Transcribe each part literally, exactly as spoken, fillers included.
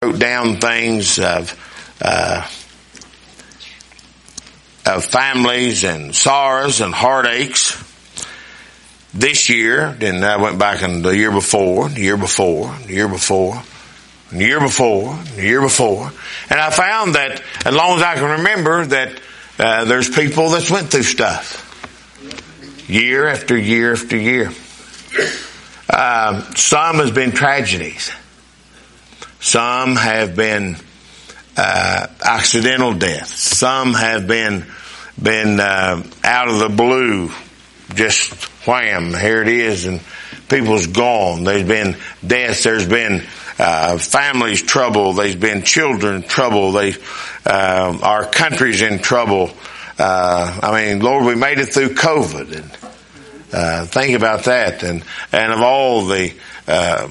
wrote down things of uh, of families and sorrows and heartaches this year. Then I went back in the year before, the year before, the year before, the year before, the year before, and I found that as long as I can remember that uh, there's people that's went through stuff year after year after year. Uh, some has been tragedies. Some have been uh, accidental deaths. Some have been been uh, out of the blue, just wham, here it is, and people's gone. There's been deaths. There's been uh, families trouble. There's been children trouble. They, uh, our country's in trouble. Uh, I mean, Lord, we made it through COVID, and uh, think about that, and and of all the. Uh,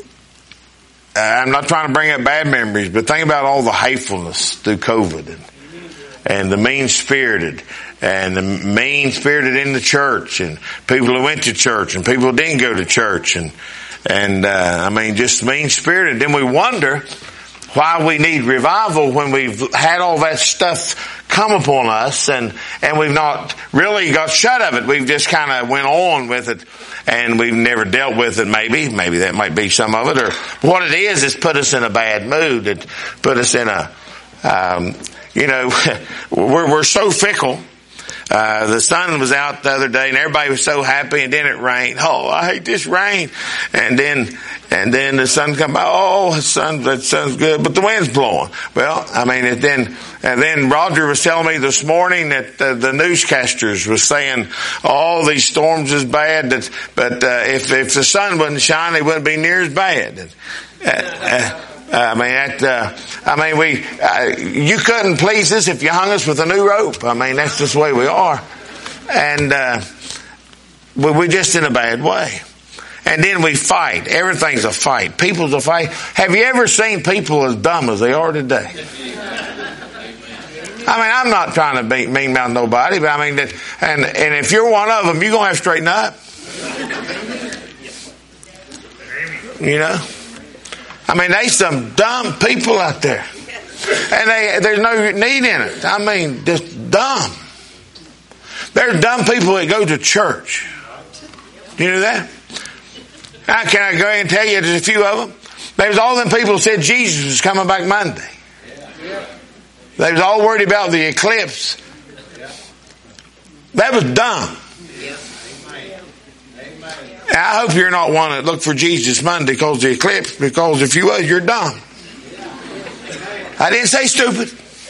I'm not trying to bring up bad memories, but think about all the hatefulness through COVID and, and the mean-spirited and the mean-spirited in the church and people who went to church and people who didn't go to church and, and, uh, I mean, just mean-spirited. Then we wonder why we need revival when we've had all that stuff come upon us and, and we've not really got shut of it. We've just kind of went on with it and we've never dealt with it maybe. Maybe that might be some of it. Or what it is, is put us in a bad mood. It put us in a, um, you know, we're, we're so fickle. Uh, the sun was out the other day and everybody was so happy and then it rained. Oh, I hate this rain. And then, and then the sun come by. Oh, the sun, that sun's good, but the wind's blowing. Well, I mean, it then, and then Roger was telling me this morning that uh, the newscasters was saying all oh, these storms is bad, that, but, uh, if, if the sun wouldn't shine, they wouldn't be near as bad. Uh, uh, I mean, that, uh, I mean, we, uh, you couldn't please us if you hung us with a new rope. I mean, that's just the way we are. And, uh, we, we're just in a bad way. And then we fight. Everything's a fight. People's a fight. Have you ever seen people as dumb as they are today? I mean, I'm not trying to be mean about nobody, but I mean, that, and, and if you're one of them, you're going to have to straighten up. You know? I mean, there's some dumb people out there. And they, there's no need in it. I mean, just dumb. There's dumb people that go to church. Do you know that? Now, can I go ahead and tell you there's a few of them? There's all them people who said Jesus was coming back Monday. They was all worried about the eclipse. That was dumb. I hope you're not one that look for Jesus Monday because of the eclipse, because if you was, you're dumb. I didn't say stupid.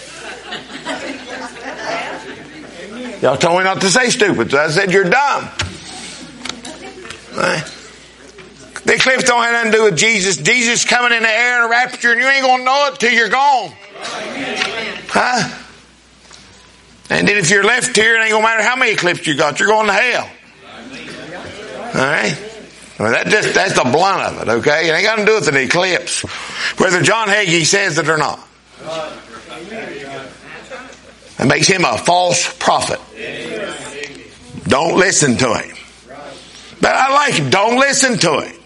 Y'all told me not to say stupid, so I said you're dumb. Right? The eclipse don't have nothing to do with Jesus. Jesus coming in the air in a rapture, and you ain't going to know it till you're gone. Huh? And then if you're left here, it ain't going to matter how many eclipses you got. You're going to hell. All right? Well, that just, that's the blunt of it, okay? It ain't got to do with an eclipse. Whether John Hagee says it or not. It makes him a false prophet. Don't listen to him. But I like him. Don't listen to him.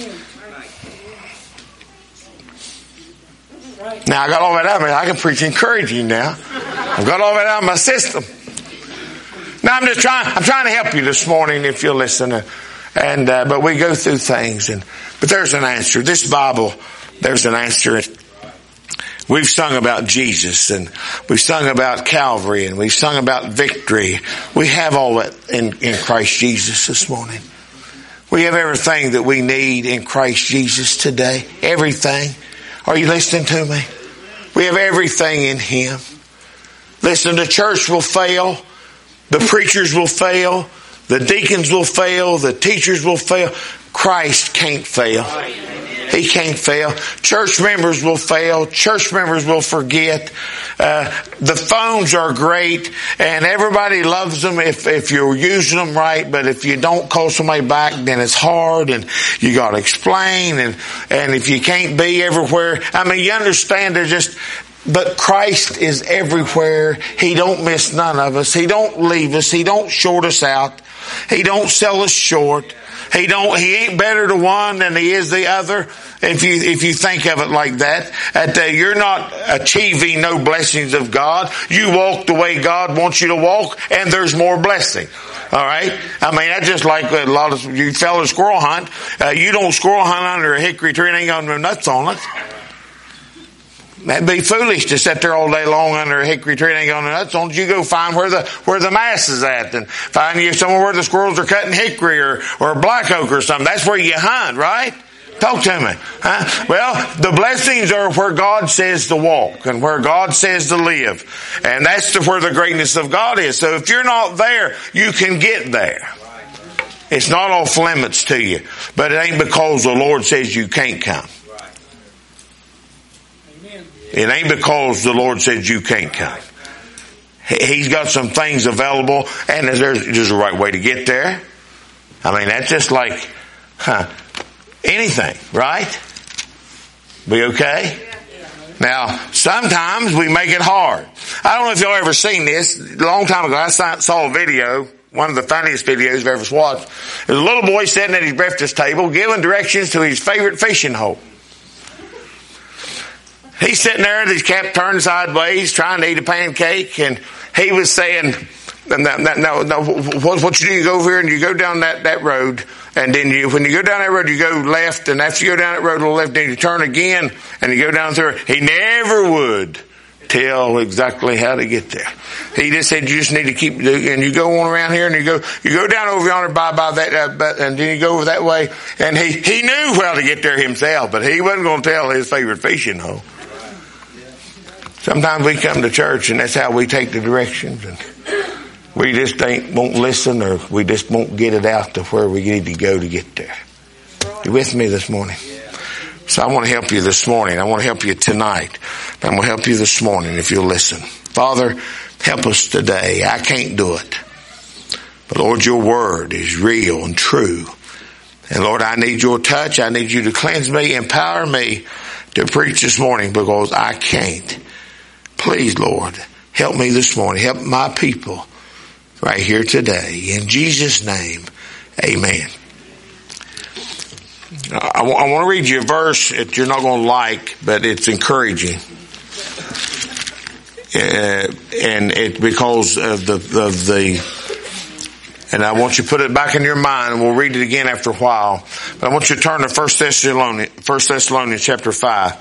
Now I got all that out of me. I can preach encouraging now. I've got all that out of my system. Now I'm just trying, I'm trying to help you this morning if you'll listen. And, uh, but we go through things and, but there's an answer. This Bible, there's an answer. We've sung about Jesus and we've sung about Calvary and we've sung about victory. We have all that in, in Christ Jesus this morning. We have everything that we need in Christ Jesus today. Everything. Are you listening to me? We have everything in Him. Listen, the church will fail. The preachers will fail. The deacons will fail. The teachers will fail. Christ can't fail. He can't fail. Church members will fail. Church members will forget. Uh, the phones are great and everybody loves them if, if you're using them right. But if you don't call somebody back, then it's hard and you got to explain. And, and if you can't be everywhere, I mean, you understand they're just, but Christ is everywhere. He don't miss none of us. He don't leave us. He don't short us out. He don't sell us short. He don't, he ain't better to one than he is the other. If you, if you think of it like that, that uh, you're not achieving no blessings of God. You walk the way God wants you to walk, and there's more blessing. All right? I mean, that's just like a lot of you fellas squirrel hunt. Uh, you don't squirrel hunt under a hickory tree and ain't got no nuts on it. That'd be foolish to sit there all day long under a hickory tree and ain't got no nuts on it. You go find where the, where the mass is at, and find you somewhere where the squirrels are cutting hickory or, or black oak or something. That's where you hunt, right? Talk to me. Huh? Well, the blessings are where God says to walk and where God says to live. And that's the, where the greatness of God is. So if you're not there, you can get there. It's not off limits to you. But it ain't because the Lord says you can't come. It ain't because the Lord says you can't come. He's got some things available, and there's just a right way to get there. I mean, that's just like huh, anything, right? Be okay? Now, sometimes we make it hard. I don't know if y'all ever seen this. A long time ago, I saw a video, one of the funniest videos I've ever watched. There's a little boy sitting at his breakfast table giving directions to his favorite fishing hole. He's sitting there with his cap turned sideways trying to eat a pancake, and he was saying, no, no, no, what you do, you go over here and you go down that, that road, and then you, when you go down that road, you go left, and after you go down that road to the left, then you turn again, and you go down through it. He never would tell exactly how to get there. He just said, you just need to keep, and you go on around here, and you go, you go down over yonder by, by that, uh, and then you go over that way, and he, he knew how to get there himself, but he wasn't going to tell his favorite fishing hole. Sometimes we come to church and that's how we take the directions, and we just ain't, won't listen, or we just won't get it out to where we need to go to get there. You with me this morning? So I want to help you this morning. I want to help you tonight. I'm going to help you this morning if you'll listen. Father, help us today. I can't do it. But Lord, your word is real and true. And Lord, I need your touch. I need you to cleanse me, empower me to preach this morning, because I can't. Please, Lord, help me this morning. Help my people right here today. In Jesus' name, amen. I want to read you a verse that you're not going to like, but it's encouraging. Uh, and it because of the, of the, and I want you to put it back in your mind, and we'll read it again after a while. But I want you to turn to First Thessalonians, First Thessalonians chapter five.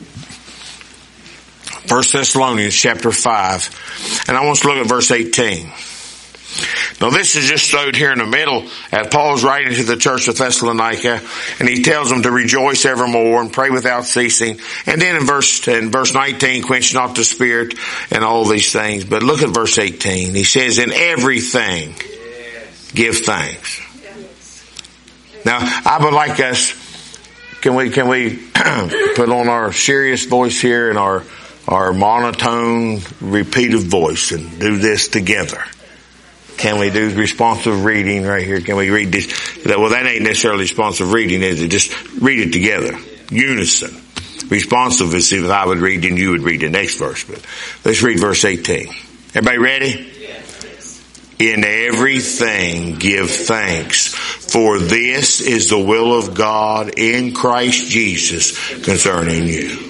First Thessalonians chapter five. And I want to look at verse eighteen. Now this is just stowed here in the middle as Paul's writing to the church of Thessalonica, and he tells them to rejoice evermore and pray without ceasing. And then in verse, in verse nineteen, quench not the spirit and all these things. But look at verse eighteen. He says, in everything give thanks. Now I would like us, can we, can we put on our serious voice here and our our monotone, repeated voice and do this together? Can we do responsive reading right here? Can we read this? Well, that ain't necessarily responsive reading, is it? Just read it together. Unison. Responsive is if I would read and you would read the next verse. But let's read verse eighteen. Everybody ready? Yes. In everything give thanks, for this is the will of God in Christ Jesus concerning you.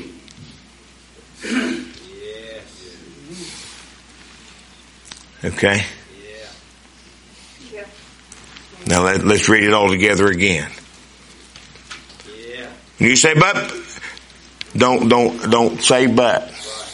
Okay? Yeah. Now let, let's read it all together again. Yeah. When you say but, don't, don't, don't say but.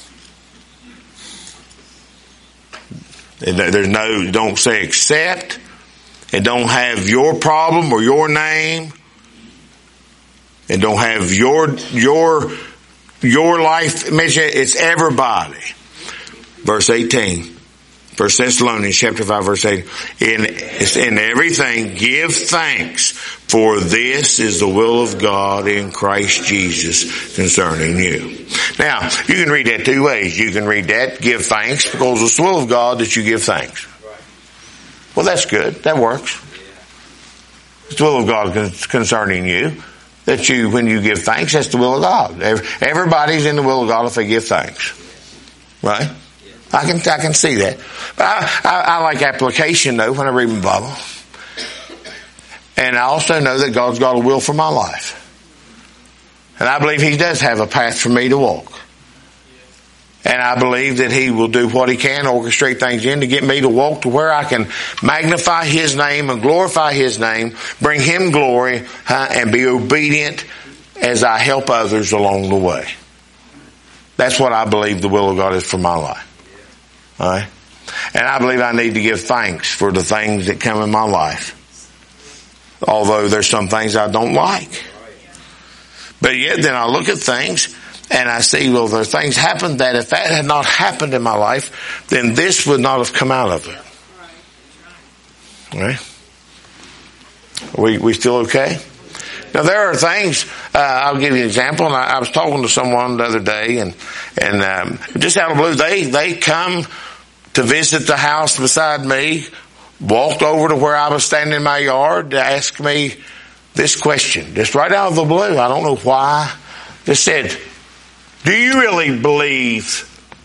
There's no, don't say except. It don't have your problem or your name. It don't have your, your, your life mission. It's everybody. Verse eighteen. First Thessalonians chapter five verse eight. In, in everything give thanks, for this is the will of God in Christ Jesus concerning you. Now, you can read that two ways. You can read that, give thanks, because it's the will of God that you give thanks. Well, that's good. That works. It's the will of God concerning you. That you, when you give thanks, that's the will of God. Everybody's in the will of God if they give thanks. Right? I can, I can see that. But I, I, I like application though when I read my Bible. And I also know that God's got a will for my life. And I believe He does have a path for me to walk. And I believe that He will do what He can, orchestrate things in to get me to walk to where I can magnify His name and glorify His name, bring Him glory, uh, and be obedient as I help others along the way. That's what I believe the will of God is for my life. All right? And I believe I need to give thanks for the things that come in my life. Although there's some things I don't like. But yet then I look at things and I see, well, there are things happen that if that had not happened in my life, then this would not have come out of it. All right? Are we, we still okay? Now there are things, uh, I'll give you an example, and I, I was talking to someone the other day, and, and, um, just out of the blue, they, they come to visit the house beside me, walked over to where I was standing in my yard to ask me this question, just right out of the blue. I don't know why. They said, do you really believe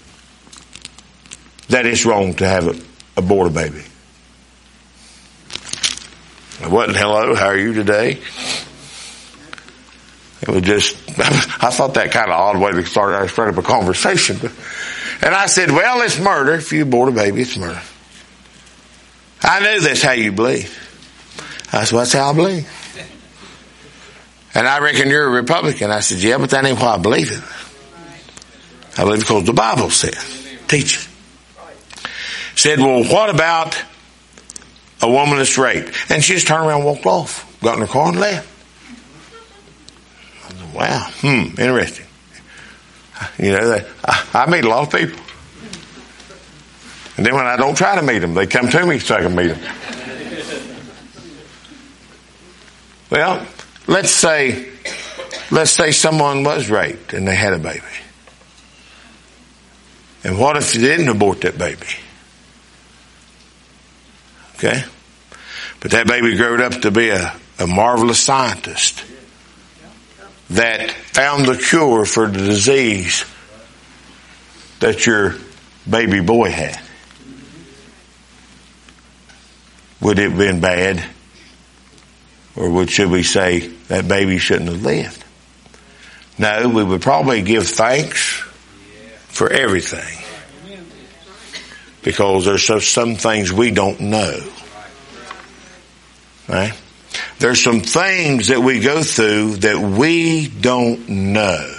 that it's wrong to have a, abort a baby? It wasn't, hello, how are you today? It was just, I thought that kind of odd way to start, I started up a conversation. And I said, well, it's murder. If you abort a baby, it's murder. I knew that's how you believe. I said, well, that's how I believe. And I reckon you're a Republican. I said, yeah, but that ain't why I believe it. I believe it because the Bible says, teach it. Said, well, what about a woman that's raped? And she just turned around and walked off, got in her car and left. I said, wow, hmm, interesting. You know, they, I, I meet a lot of people. And then when I don't try to meet them, they come to me so I can meet them. Well, let's say, let's say someone was raped and they had a baby. And what if you didn't abort that baby? Okay? But that baby grew up to be a, a marvelous scientist that found the cure for the disease that your baby boy had. Would it have been bad? Or would, should we say that baby shouldn't have lived? No, we would probably give thanks for everything. Because there's so, some things we don't know. Right? There's some things that we go through that we don't know.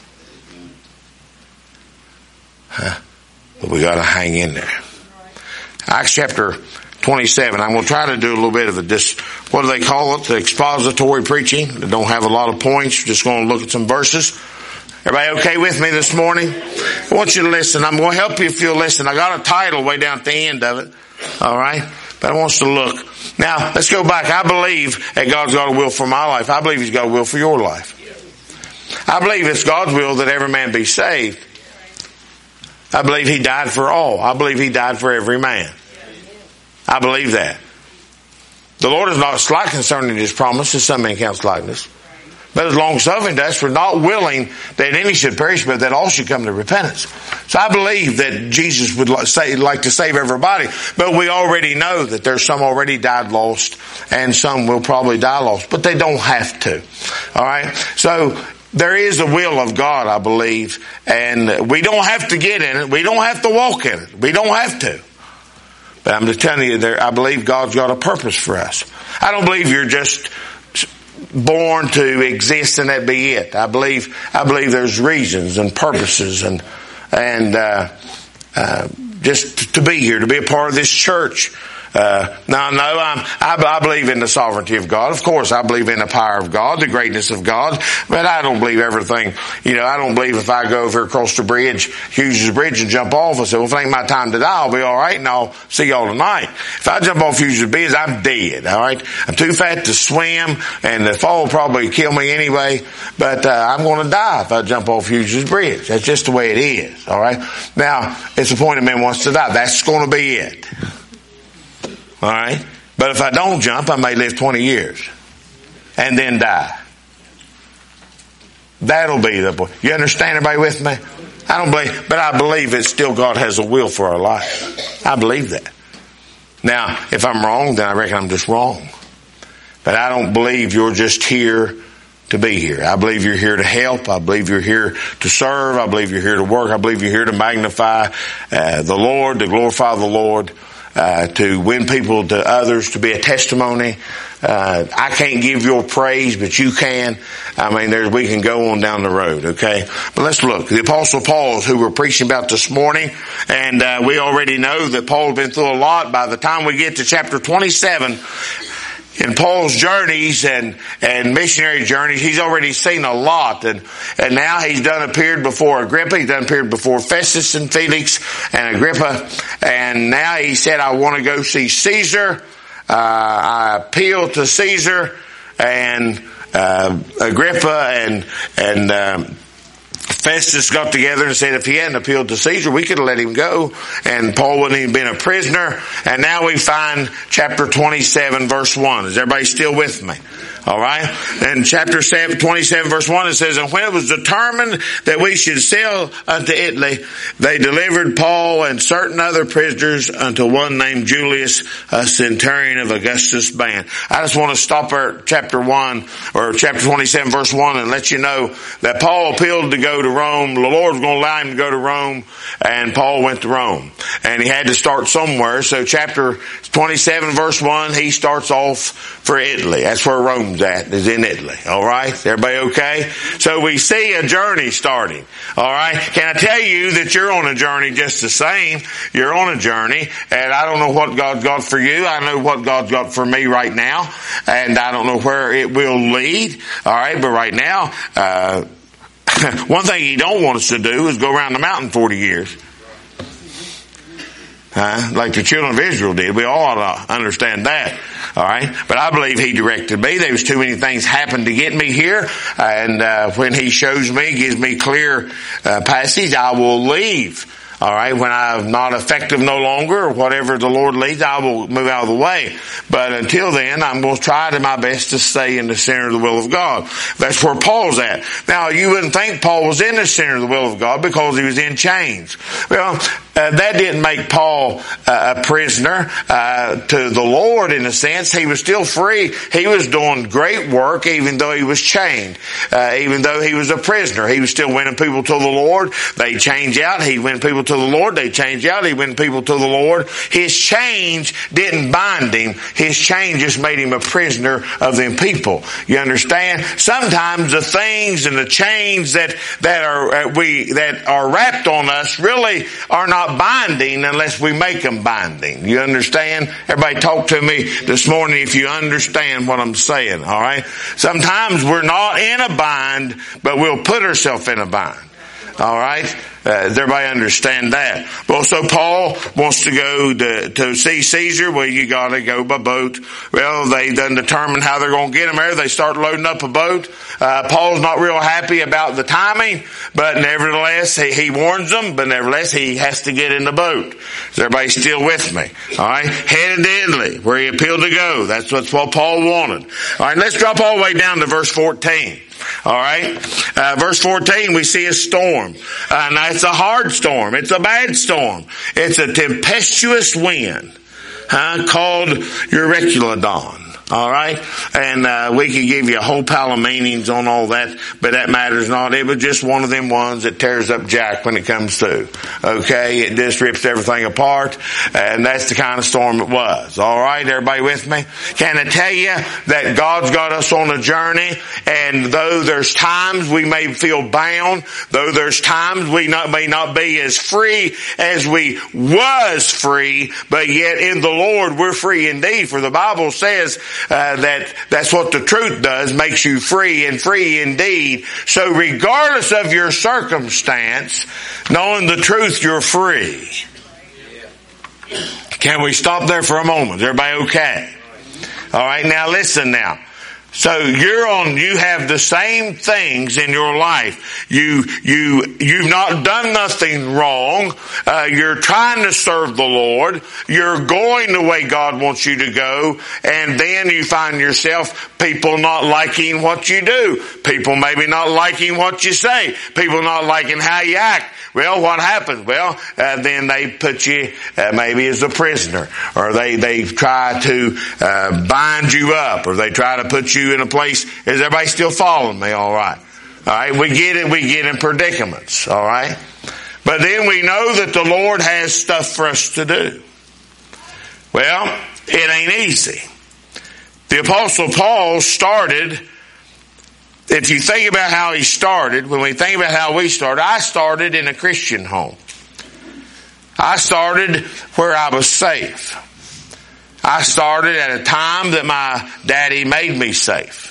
Huh? But we got to hang in there. Acts chapter twenty-seven. I'm going to try to do a little bit of a, dis, what do they call it? The expository preaching. They don't have a lot of points. We're just going to look at some verses. Everybody okay with me this morning? I want you to listen. I'm going to help you if you'll listen. I got a title way down at the end of it. All right? But I want us to look. Now, let's go back. I believe that God's got a will for my life. I believe He's got a will for your life. I believe it's God's will that every man be saved. I believe He died for all. I believe He died for every man. I believe that. The Lord is not slack concerning His promise, as some men count slackness, but is long-suffering to us, for not willing that any should perish, but that all should come to repentance. So I believe that Jesus would like to save everybody, but we already know that there's some already died lost, and some will probably die lost, but they don't have to. All right? So there is a will of God, I believe, and we don't have to get in it. We don't have to walk in it. We don't have to. But I'm just telling you, there, I believe God's got a purpose for us. I don't believe you're just born to exist and that be it. I believe, I believe there's reasons and purposes and, and, uh, uh, just to be here, to be a part of this church. Uh, no, no, I'm, I, I believe in the sovereignty of God. Of course, I believe in the power of God, the greatness of God, but I don't believe everything. You know, I don't believe if I go over across the bridge, Hughes' Bridge, and jump off and say, well, if it ain't my time to die, I'll be all right, and I'll see y'all tonight. If I jump off Hughes' Bridge, I'm dead, all right? I'm too fat to swim, and the fall will probably kill me anyway, but uh, I'm going to die if I jump off Hughes' Bridge. That's just the way it is, all right? Now, it's appointed man wants to die. That's going to be it. All right? But if I don't jump, I may live twenty years and then die. That'll be the point. You understand, everybody with me? I don't believe, but I believe that still God has a will for our life. I believe that. Now, if I'm wrong, then I reckon I'm just wrong. But I don't believe you're just here to be here. I believe you're here to help. I believe you're here to serve. I believe you're here to work. I believe you're here to magnify uh, the Lord, to glorify the Lord, uh, to win people to others, to be a testimony. Uh, I can't give your praise, but you can. I mean, there's, we can go on down the road, okay? But let's look. The Apostle Paul, who we're preaching about this morning, and uh, we already know that Paul's been through a lot. By the time we get to chapter twenty-seven, in Paul's journeys and, and missionary journeys, he's already seen a lot. And, and now he's done appeared before Agrippa. He's done appeared before Festus and Felix and Agrippa. And now he said, I want to go see Caesar. Uh, I appeal to Caesar and, uh, Agrippa and, and, um, Festus got together and said if he hadn't appealed to Caesar, we could have let him go. And Paul wouldn't even been a prisoner. And now we find chapter twenty-seven verse one. Is everybody still with me? All right. In chapter twenty-seven verse one it says, and when it was determined that we should sail unto Italy, they delivered Paul and certain other prisoners unto one named Julius, a centurion of Augustus' band. I just want to stop at chapter one or chapter twenty-seven verse one and let you know that Paul appealed to go to Rome. The Lord was going to allow him to go to Rome, and Paul went to Rome. And he had to start somewhere. So chapter twenty-seven verse one, he starts off for Italy. That's where Rome's at, is in Italy. All right? Everybody okay? So we see a journey starting. All right? Can I tell you that you're on a journey just the same? You're on a journey, and I don't know what God's got for you. I know what God's got for me right now, and I don't know where it will lead. All right? But right now, uh, one thing he don't want us to do is go around the mountain forty years. Uh, like the children of Israel did. We all ought to understand that. All right. But I believe he directed me. There was too many things happened to get me here. And, uh, when he shows me, gives me clear, uh, passage, I will leave. All right. When I'm not effective no longer or whatever the Lord leads, I will move out of the way. But until then, I'm going to try to my best to stay in the center of the will of God. That's where Paul's at. Now, you wouldn't think Paul was in the center of the will of God because he was in chains. Well, Uh, that didn't make Paul uh, a prisoner uh, to the Lord in a sense. He was still free. He was doing great work even though he was chained. Uh, even though he was a prisoner. He was still winning people to the Lord. They change out. He win people to the Lord. They change out. He win people to the Lord. His change didn't bind him. His change just made him a prisoner of them people. You understand? Sometimes the things and the chains that, that are, uh, we, that are wrapped on us really are not binding unless we make them binding. You understand? Everybody talk to me this morning if you understand what I'm saying. All right. Sometimes we're not in a bind, but we'll put ourselves in a bind. All right. Uh, does everybody understand that? Well, so Paul wants to go to, to see Caesar. Well, you gotta go by boat. Well, they done determined how they're gonna get him there. They start loading up a boat. Uh, Paul's not real happy about the timing, but nevertheless, he, he warns them, but nevertheless, he has to get in the boat. Is everybody still with me? Alright? Headed to Italy, where he appealed to go. That's what, what Paul wanted. Alright, let's drop all the way down to verse fourteen. Alright? Uh, verse fourteen, we see a storm. Uh, now it's a hard storm. It's a bad storm. It's a tempestuous wind, huh, called Euroclydon. All right. And, uh, we could give you a whole pile of meanings on all that, but that matters not. It was just one of them ones that tears up Jack when it comes to. Okay. It just rips everything apart. And that's the kind of storm it was. All right. Everybody with me? Can I tell you that God's got us on a journey, and though there's times we may feel bound, though there's times we not, may not be as free as we was free, but yet in the Lord we're free indeed. For the Bible says, Uh, that that's what the truth does, makes you free and free indeed. So regardless of your circumstance, knowing the truth, you're free. Can we stop there for a moment? Is everybody okay? All right, now listen now. So you're on, you have the same things in your life. You, you, you've not done nothing wrong. Uh, you're trying to serve the Lord. You're going the way God wants you to go. And then you find yourself, people not liking what you do. People maybe not liking what you say. People not liking how you act. Well, what happens? Well, uh, then they put you uh, maybe as a prisoner, or they, they try to uh, bind you up, or they try to put you in a place. Is everybody still following me? All right. All right. We get it. We get in predicaments. All right. But then we know that the Lord has stuff for us to do. Well, it ain't easy. The Apostle Paul started, if you think about how he started, when we think about how we started, I started in a Christian home. I started where I was safe. I started at a time that my daddy made me safe.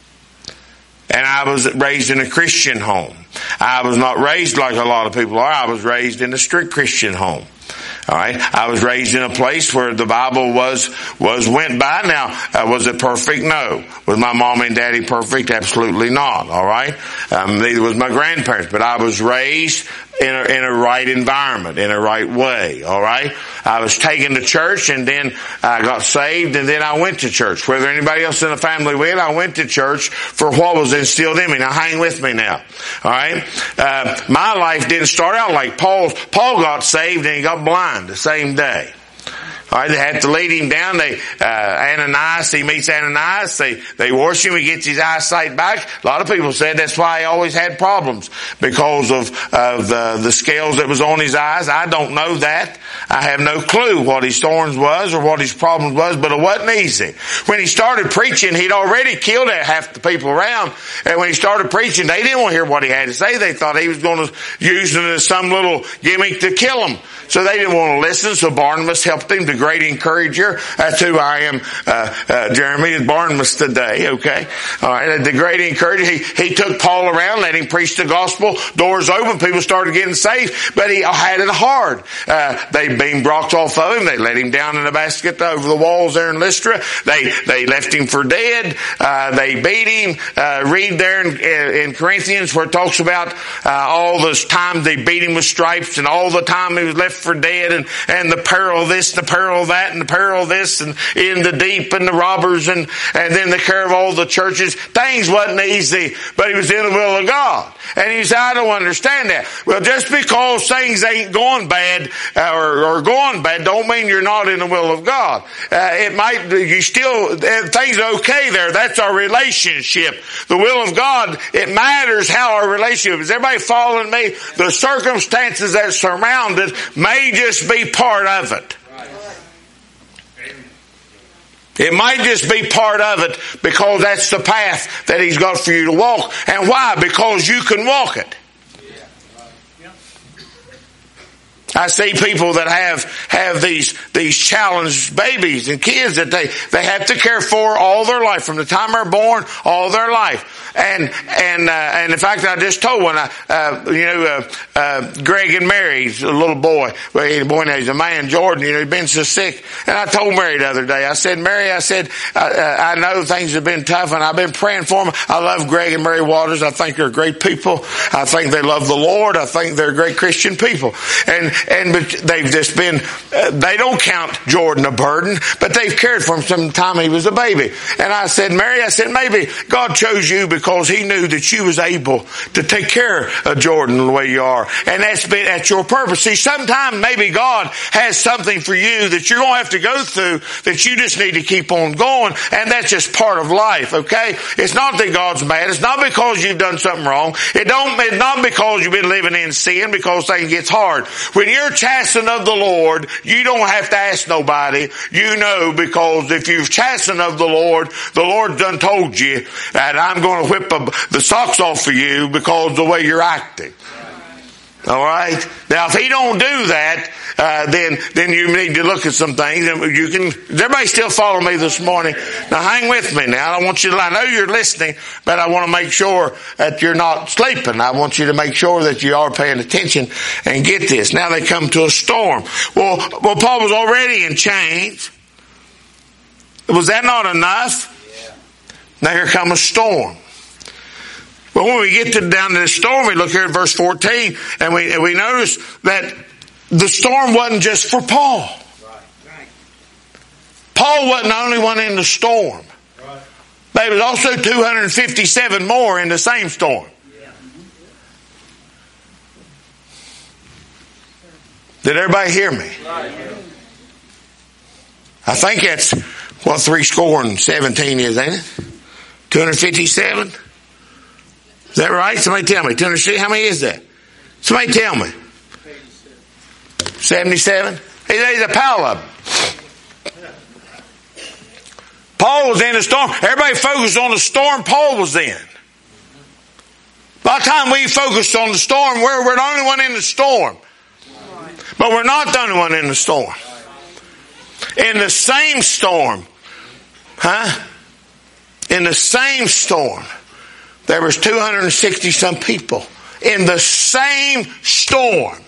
And I was raised in a Christian home. I was not raised like a lot of people are. I was raised in a strict Christian home. All right. I was raised in a place where the Bible was, was went by. Now, uh, was it perfect? No. Was my mom and daddy perfect? Absolutely not. All right. Um, neither was my grandparents, but I was raised in a, in a right environment, in a right way. All right. I was taken to church, and then I got saved, and then I went to church. Whether anybody else in the family went, I went to church for what was instilled in me. Now hang with me now. All right. Uh, my life didn't start out like Paul's. Paul got saved and he got blind the same day. All right, they had to lead him down. They, uh, Ananias, he meets Ananias. They, they wash him. He gets his eyesight back. A lot of people said that's why he always had problems, because of, of the, the scales that was on his eyes. I don't know that. I have no clue what his thorns was or what his problems was, but it wasn't easy. When he started preaching, he'd already killed half the people around. And when he started preaching, they didn't want to hear what he had to say. They thought he was going to use it as some little gimmick to kill them. So they didn't want to listen. So Barnabas helped him, the great encourager. That's who I am, uh, uh, Jeremy, is Barnabas today, okay? All right, the great encourager. He, he took Paul around, let him preach the gospel. Doors open, people started getting saved, but he had it hard. Uh, they beamed rocks off of him. They let him down in a basket over the walls there in Lystra. They, they left him for dead. Uh, they beat him. Uh, read there in, in Corinthians where it talks about, uh, all the time they beat him with stripes, and all the time he was left for dead, and, and the peril of this, the peril of that, and the peril of this, and in the deep, and the robbers, and, and then the care of all the churches. Things wasn't easy, but he was in the will of God. And he said, I don't understand that. Well, just because things ain't going bad, uh, or, or going bad, don't mean you're not in the will of God. Uh, it might, you still, uh, things are okay there. That's our relationship. The will of God, it matters how our relationship is. Everybody following me? The circumstances that surround it may just be part of it. It might just be part of it, because that's the path that He's got for you to walk. And why? Because you can walk it. I see people that have, have these, these challenged babies and kids that they, they have to care for all their life, from the time they're born, all their life. And, and, uh, and in fact, I just told one, uh, uh you know, uh, uh, Greg and Mary's a little boy, well, he's a boy now, he's a man, Jordan, you know, he's been so sick. And I told Mary the other day, I said, Mary, I said, uh, I know things have been tough, and I've been praying for them. I love Greg and Mary Waters. I think they're great people. I think they love the Lord. I think they're great Christian people. And, and they've just been, uh, they don't count Jordan a burden, but they've cared for him from the time he was a baby. And I said, Mary, I said, maybe God chose you because He knew that you was able to take care of Jordan the way you are. And that's been, that's your purpose. See, sometimes maybe God has something for you that you're going to have to go through, that you just need to keep on going. And that's just part of life, okay? It's not that God's mad. It's not because you've done something wrong. It don't, it's not because you've been living in sin, because things gets hard. When you're chastened of the Lord, you don't have to ask nobody. You know, because if you've chastened of the Lord, the Lord done told you that I'm going to whip a, the socks off of you because of the way you're acting. All right. Now, if He don't do that, uh, then then you need to look at some things. And you can. Does everybody still follow me this morning? Now, hang with me. Now, I don't want you to. I know you're listening, but I want to make sure that you're not sleeping. I want you to make sure that you are paying attention and get this. Now they come to a storm. Well, well, Paul was already in chains. Was that not enough? Now here comes a storm. But when we get to, down to the storm, we look here at verse fourteen, and we, and we notice that the storm wasn't just for Paul. Paul wasn't the only one in the storm. There was also two hundred fifty-seven more in the same storm. Did everybody hear me? I think that's what three score and seventeen is, ain't it? two hundred fifty-seven? Is that right? Somebody tell me. two hundred, how many is that? Somebody tell me. seventy-seven? He's a pile of them. Paul was in the storm. Everybody focused on the storm Paul was in. By the time we focused on the storm, we're, we're the only one in the storm. But we're not the only one in the storm. In the same storm, huh? In the same storm, there was two hundred sixty some people. In the same storm.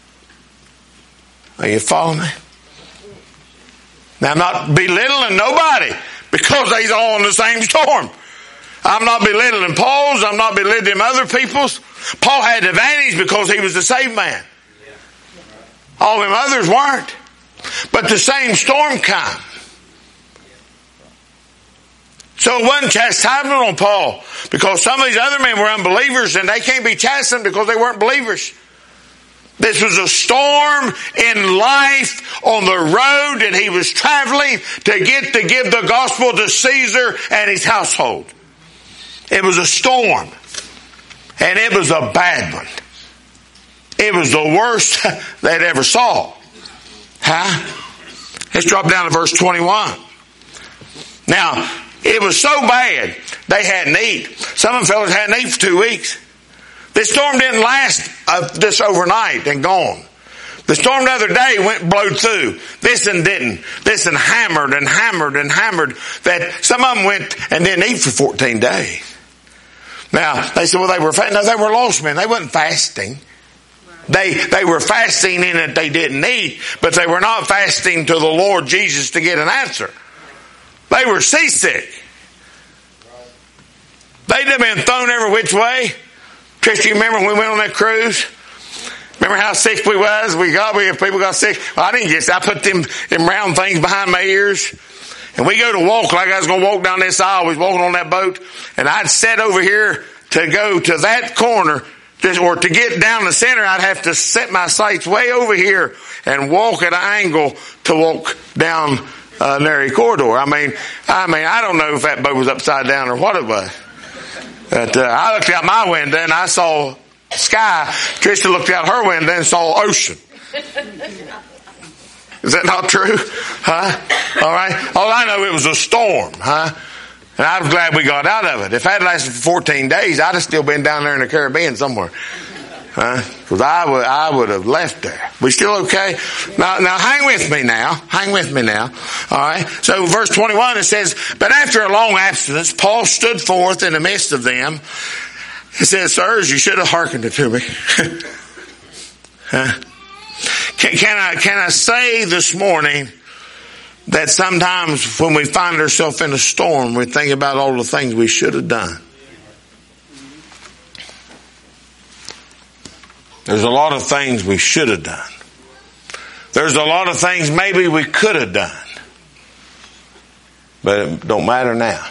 Are you following me? Now I'm not belittling nobody because they's all in the same storm. I'm not belittling Paul's. I'm not belittling other people's. Paul had the advantage because he was the saved man. All them others weren't. But the same storm came. So it wasn't chastisement on Paul because some of these other men were unbelievers and they can't be chastened because they weren't believers. This was a storm in life on the road that he was traveling to get to give the gospel to Caesar and his household. It was a storm. And it was a bad one. It was the worst they'd ever saw. Huh? Let's drop down to verse twenty-one. Now, it was so bad, they hadn't eaten. Some of them fellas hadn't eaten for two weeks. This storm didn't last uh, this overnight and gone. The storm the other day went blowed through. This one didn't. This one hammered and hammered and hammered that some of them went and didn't eat for fourteen days. Now, they said, well, they were fasting. No, they were lost men. They wasn't fasting. They, they were fasting in that they didn't eat, but they were not fasting to the Lord Jesus to get an answer. They were seasick. They'd have been thrown every which way. Trish, you remember when we went on that cruise? Remember how sick we was? We got, we, if people got sick. Well, I didn't get sick. I put them, them round things behind my ears. And we go to walk like I was going to walk down this aisle. We was walking on that boat. And I'd set over here to go to that corner. Just, or to get down the center, I'd have to set my sights way over here and walk at an angle to walk down a narrow corridor. I mean, I mean, I don't know if that boat was upside down or what it was. But uh, I looked out my window and I saw sky. Trista looked out her window and saw ocean. Is that not true? Huh? All right. All I know, it was a storm. Huh? And I was glad we got out of it. If it had lasted for fourteen days, I'd have still been down there in the Caribbean somewhere. Huh? Because I would, I would have left there. We still okay? Now, now hang with me now. Hang with me now. All right. So verse twenty-one, it says, but after a long abstinence, Paul stood forth in the midst of them. He said, sirs, you should have hearkened to me. Huh? Can, can I, can I say this morning that sometimes when we find ourselves in a storm, we think about all the things we should have done. There's a lot of things we should have done. There's a lot of things maybe we could have done. But it don't matter now.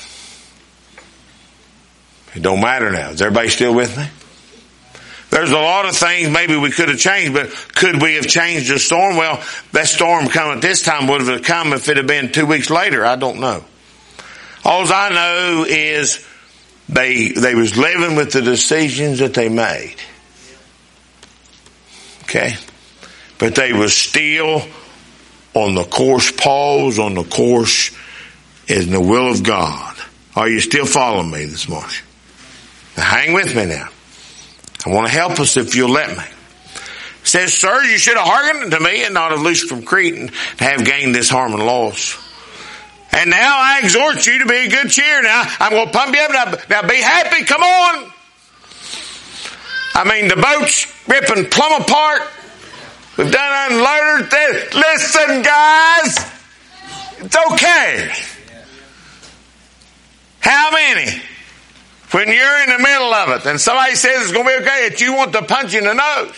It don't matter now. Is everybody still with me? There's a lot of things maybe we could have changed, but could we have changed the storm? Well, that storm coming at this time would have come if it had been two weeks later. I don't know. All I know is they, they was living with the decisions that they made. Okay? But they was still on the course, Paul's on the course in the will of God. Are you still following me this morning? Now hang with me now. I want to help us if you'll let me. It says, sir, you should have hearkened to me and not have loosed from Crete and have gained this harm and loss. And now I exhort you to be of good cheer. Now I'm going to pump you up. Now, now be happy. Come on. I mean, the boat's ripping plumb apart. We've done unloaded. Listen, guys. It's okay. How many, when you're in the middle of it and somebody says it's going to be okay, that you want to punch in the nose?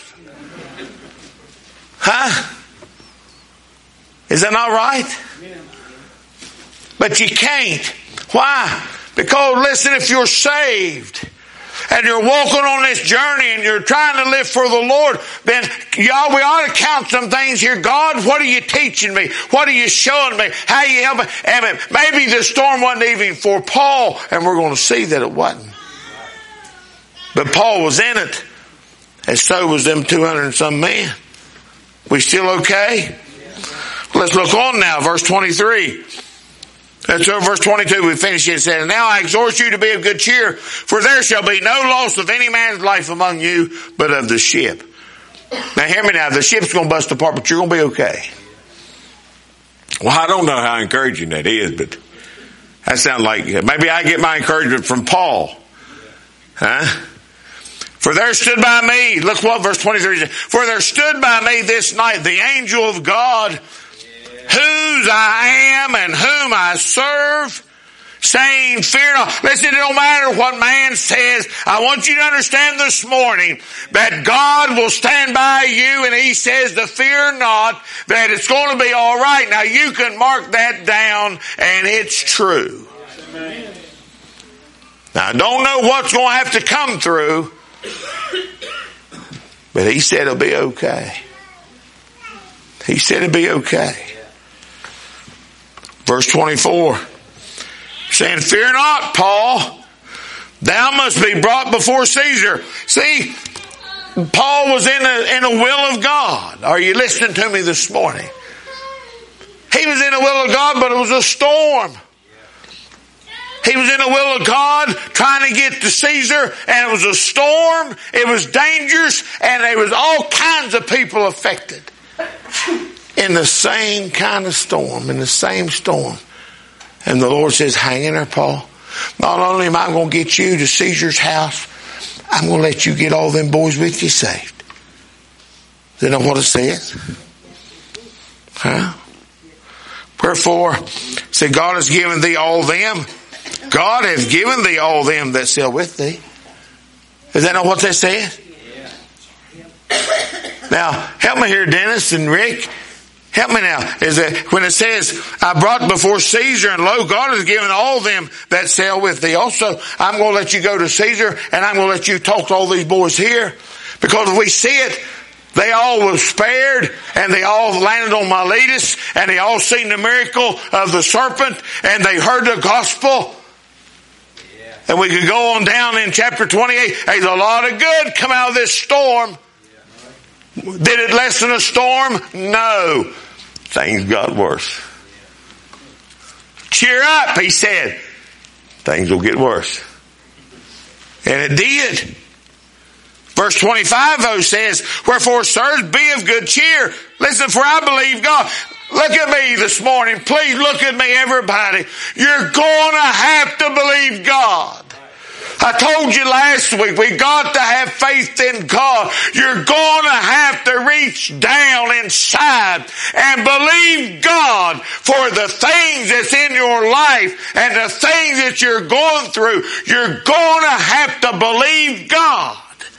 Huh? Is that not right? But you can't. Why? Because listen, if you're saved and you're walking on this journey and you're trying to live for the Lord, then y'all, we ought to count some things here. God, what are you teaching me? What are you showing me? How are you helping? And maybe the storm wasn't even for Paul, and we're going to see that it wasn't. But Paul was in it, and so was them two hundred and some men. We still okay? Let's look on now, verse twenty-three. That's verse twenty-two, we finish it. It says, now I exhort you to be of good cheer, for there shall be no loss of any man's life among you, but of the ship. Now hear me now, the ship's going to bust apart, but you're going to be okay. Well, I don't know how encouraging that is, but that sounds like, maybe I get my encouragement from Paul. Huh? For there stood by me, look what verse twenty-three says, for there stood by me this night the angel of God, whose I am and whom I serve, saying, fear not. Listen, it don't matter what man says. I want you to understand this morning that God will stand by you, and He says to fear not, that it's going to be all right. Now you can mark that down, and it's true. Amen. Now I don't know what's going to have to come through, but He said it'll be okay. He said it'll be okay. Verse twenty-four, saying, fear not, Paul, thou must be brought before Caesar. See, Paul was in a, in a will of God. Are you listening to me this morning? He was in the will of God, but it was a storm. He was in the will of God trying to get to Caesar, and it was a storm. It was dangerous, and there was all kinds of people affected. In the same kind of storm, in the same storm. And the Lord says, hang in there, Paul. Not only am I going to get you to Caesar's house, I'm going to let you get all them boys with you saved. Do you know what it says? Huh? Wherefore, say, God has given thee all them. God has given thee all them that sail with thee. Is that not what that says? Now, help me here, Dennis and Rick. Help me now. Is that when it says, I brought before Caesar, and lo, God has given all them that sail with thee. Also, I'm going to let you go to Caesar, and I'm going to let you talk to all these boys here. Because we see it, they all were spared, and they all landed on Miletus, and they all seen the miracle of the serpent, and they heard the gospel. Yeah. And we could go on down in chapter twenty-eight. There's a lot of good come out of this storm. Did it lessen a storm? No. Things got worse. Cheer up, he said. Things will get worse. And it did. Verse twenty-five though says, wherefore, sirs, be of good cheer. Listen, for I believe God. Look at me this morning. Please look at me, everybody. You're going to have to believe God. I told you last week, we got to have faith in God. You're going to have to reach down inside and believe God for the things that's in your life and the things that you're going through. You're going to have to believe God,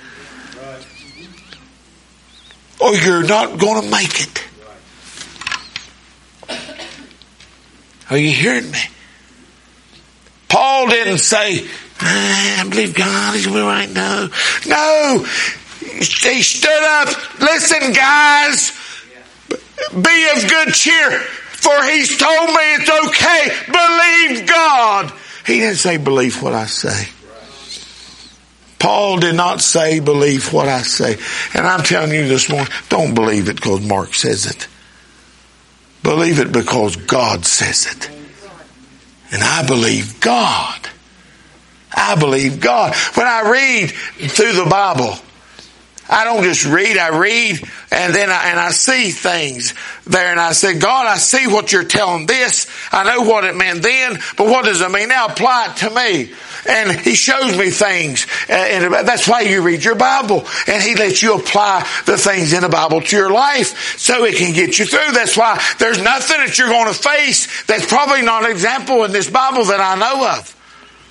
or you're not going to make it. Are you hearing me? Paul didn't say, I believe God is all right now. No. He stood up. Listen, guys. Be of good cheer. For He's told me it's okay. Believe God. He didn't say believe what I say. Paul did not say believe what I say. And I'm telling you this morning, don't believe it because Mark says it. Believe it because God says it. And I believe God. I believe God. When I read through the Bible, I don't just read, I read and then I, and I see things there, and I say, God, I see what you're telling this. I know what it meant then, but what does it mean now? Apply it to me. And He shows me things. And that's why you read your Bible. And He lets you apply the things in the Bible to your life so it can get you through. That's why there's nothing that you're going to face that's probably not an example in this Bible that I know of.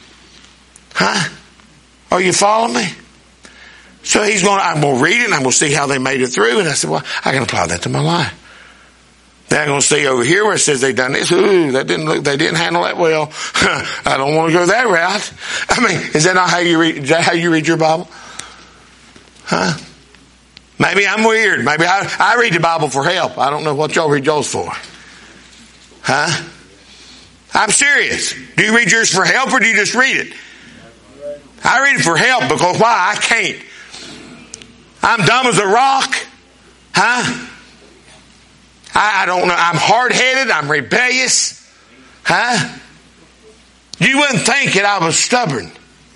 Huh? Are you following me? So he's going, I'm going to read it and I'm going to see how they made it through. And I said, well, I can apply that to my life. Then I'm going to see over here where it says they've done this. Ooh, that didn't look, they didn't handle that well. I don't want to go that route. I mean, is that not how you read, is that how you read your Bible? Huh? Maybe I'm weird. Maybe I, I read the Bible for help. I don't know what y'all read yours for. Huh? I'm serious. Do you read yours for help or do you just read it? I read it for help because why? I can't. I'm dumb as a rock. Huh? I, I don't know. I'm hard-headed. I'm rebellious. Huh? You wouldn't think that I was stubborn.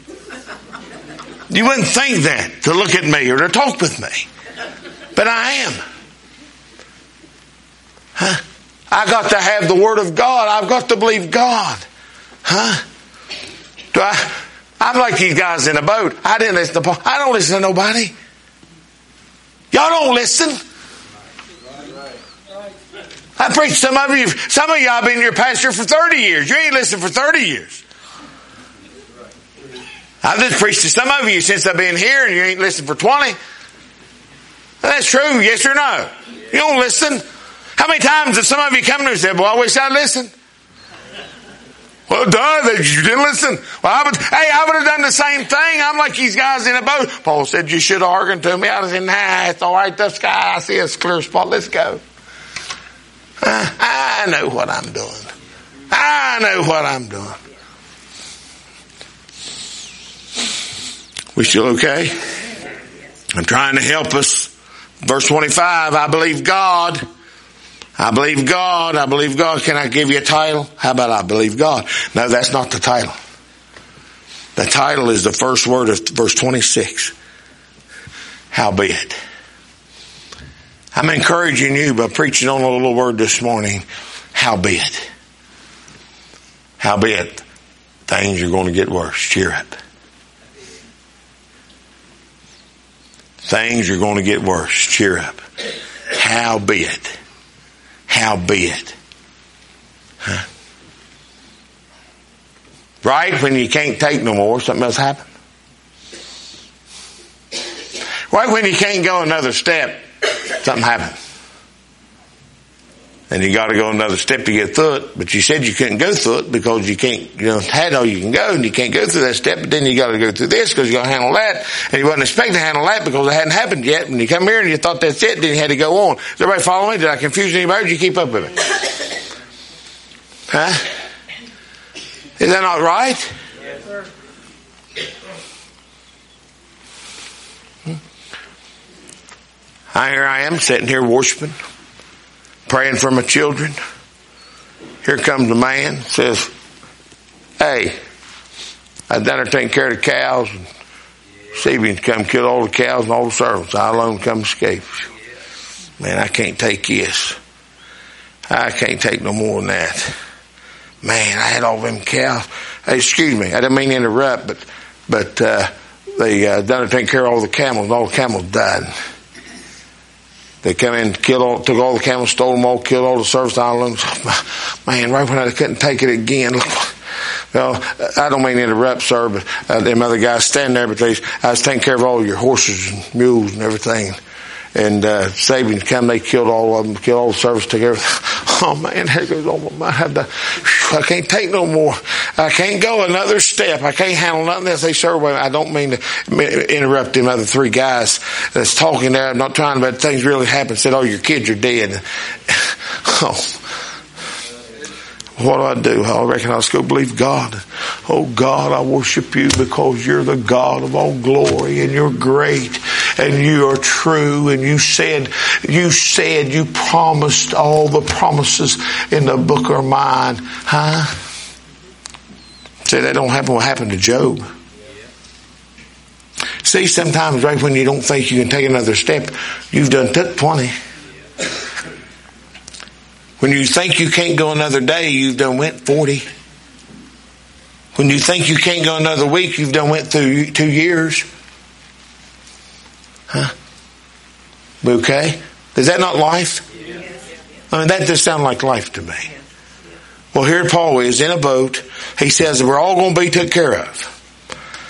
You wouldn't think that to look at me or to talk with me. But I am. Huh? I got to have the Word of God. I've got to believe God. Huh? Do I? I'm like these guys in a boat. I didn't listen to Paul. I don't listen to nobody. Y'all don't listen. I preached some of you. Some of y'all been your pastor for thirty years. You ain't listened for thirty years. I've just preached to some of you since I've been here and you ain't listened for twenty. That's true, yes or no? You don't listen. How many times have some of you come to me and said, well, I wish I'd listened? Well, duh, you didn't listen. Well, I would, hey, I would have done the same thing. I'm like these guys in a boat. Paul said, you should have argued to me. I said, nah, it's all right. The sky, I see a clear spot. Let's go. Uh, I know what I'm doing. I know what I'm doing. We still okay? I'm trying to help us. Verse twenty-five, I believe God. I believe God. I believe God. Can I give you a title? How about I believe God? No, that's not the title. The title is the first word of verse twenty-six. Howbeit. I'm encouraging you by preaching on a little word this morning. Howbeit. Howbeit. Things are going to get worse. Cheer up. Things are going to get worse. Cheer up. Howbeit. Howbeit. Huh? Right when you can't take no more, something else happens. Right when you can't go another step, something happens. And you got to go another step to get through it. But you said you couldn't go through it because you can't, you know, had all you can go and you can't go through that step. But then you got to go through this because you got to handle that. And you wasn't expecting to handle that because it hadn't happened yet. When you come here and you thought that's it, then you had to go on. Does everybody follow me? Did I confuse anybody? Did you keep up with me? Huh? Is that not right? Yes, sir. I, here I am sitting here worshiping, praying for my children. Here comes a man, says, hey, I've done her taking care of the cows. And Stephen's come kill all the cows and all the servants. I alone come escape. Man, I can't take this. I can't take no more than that. Man, I had all them cows. Hey, excuse me, I didn't mean to interrupt, but but uh, they uh, done her taking care of all the camels and all the camels died. They come in, killed all, took all the camels, stole them all, killed all the service islands. Man, right when I couldn't take it again. Well, I don't mean to interrupt, sir, but uh, them other guys standing there, but they, I was taking care of all your horses and mules and everything. And uh, Sabians come, they killed all of them, killed all the service, took everything. Oh man, here goes on my mind. I have to, whew, I can't take no more. I can't go another step. I can't handle nothing else. They sir, I don't mean to interrupt them other three guys that's talking there. I'm not trying, but things really happened. Said, oh, your kids are dead. Oh. What do I do? I reckon I'll just go believe God. Oh God, I worship you because you're the God of all glory and you're great and you are true and you said, you said, you promised all the promises in the book are mine. Huh? Say that don't happen what happened to Job. See, sometimes right when you don't think you can take another step, you've done took twenty. When you think you can't go another day, you've done went forty. When you think you can't go another week, you've done went through two years. Huh? Okay? Is that not life? I mean, that just sounds like life to me. Well, here Paul is in a boat. He says we're all going to be taken care of.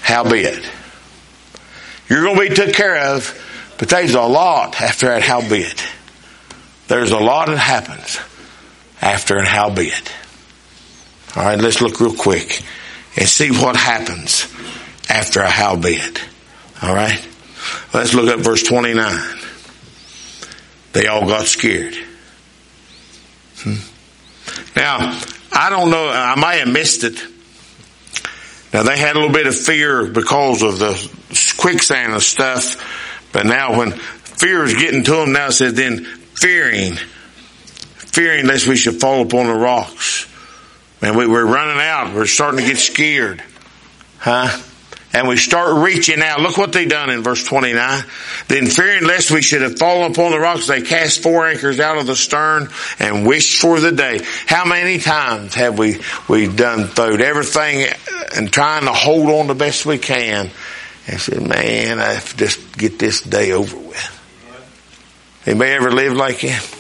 howbeit. You're going to be took care of, but there's a lot after that howbeit. There's a lot that happens after an howbeit. All right, let's look real quick and see what happens after a howbeit. All right, let's look at verse twenty-nine. They all got scared. Hmm. Now, I don't know, I might have missed it. Now, they had a little bit of fear because of the quicksand and stuff, but now when fear is getting to them, now it says, then fearing, fearing lest we should fall upon the rocks. Man, we, we're running out. We're starting to get scared. Huh? And we start reaching out. Look what they done in verse twenty-nine. Then fearing lest we should have fallen upon the rocks, they cast four anchors out of the stern and wished for the day. How many times have we, we done throwed everything and trying to hold on the best we can and said, man, I have to just get this day over with. Anybody ever lived like that?